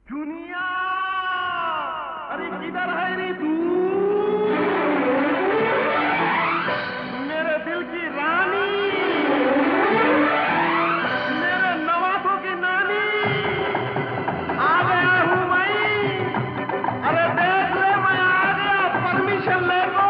दुनिया, अरे किधर है रे तू? मेरे दिल की रानी, मेरे नवासों की नानी, आ गया हूँ मैं। अरे देख ले, मैं आ गया, परमिशन ले लो।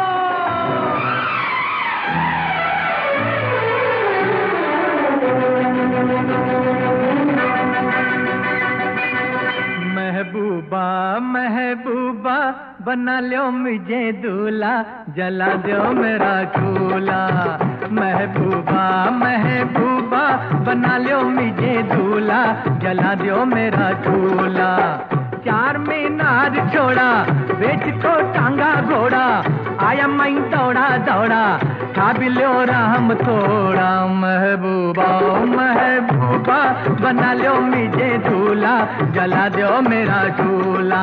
महबूबा महबूबा बना लो मुझे दूल्हा, जला दो मेरा चूल्हा। महबूबा महबूबा बना लो मुझे दूल्हा, जला दो मेरा चूल्हा। चार मीनार छोड़ा, बेच को टांगा घोड़ा, आया मैं दौड़ा दौड़ा, खा भी लो राम थोड़ा। महबूबा महबूबा बना लो मुझे दूल्हा, जला दो मेरा चूल्हा।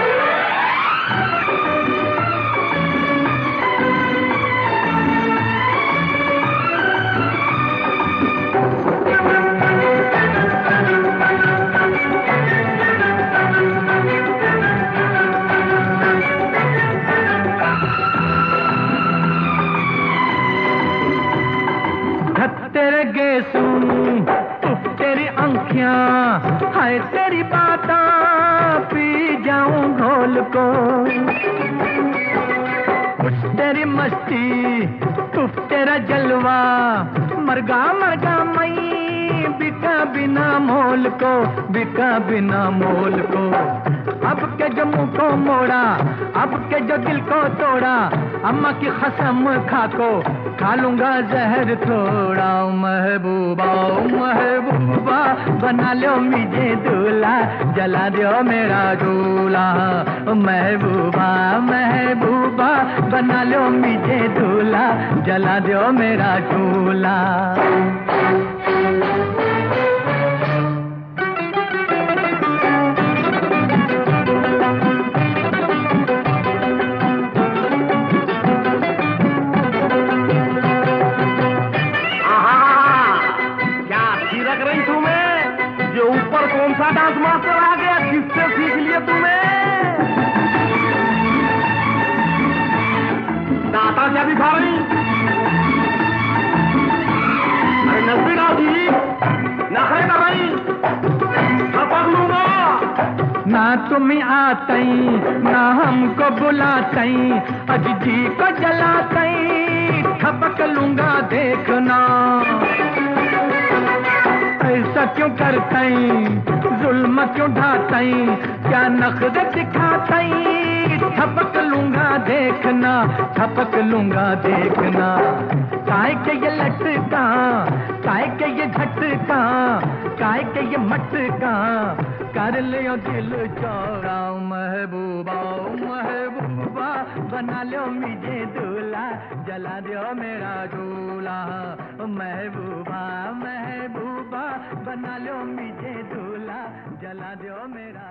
तेरे गेसू तेरी आंखियां, हाय तेरी बाता पी जाऊं घोल को। तेरी मस्ती तेरा जलवा, मरगा मरगा मई बिका बिना मोल को, बिका बिना मोल को। अब के जो मुंह को मोड़ा, अब के जो दिल को तोड़ा, अम्मा की कसम खा को खा लूंगा जहर थोड़ा। महबूबा महबूबा बना लो मुझे दूल्हा, जला दो मेरा दूल्हा। महबूबा महबूबा बना लो मुझे दूल्हा, जला दो मेरा चूल्हा। कौन सा डांस मास्टर आ गया, किससे सीख लिया तुम्हें? दाता क्या दिखा रही? अरे नजर आती नखरे कर रही, पकड़ लूंगा। ना तुम्हें आतई ना हमको बुलातई, अज जी को जलातई, ठपक लूंगा देखना। ऐसा क्यों करतई, जुल्म क्यों ढातई, क्या नखरे दिखातई, ठपक लूंगा देखना, ठपक लूंगा देखना। काय के ये लटका, काय के ये झटका, काय के ये मटका, कर लियो दिल चौड़ा। महबूबा महबूबा बना लो मुझे दूल्हा, जला दो मेरा चूल्हा। महबूबा महबूबा बना लो मुझे दूल्हा, जला दो मेरा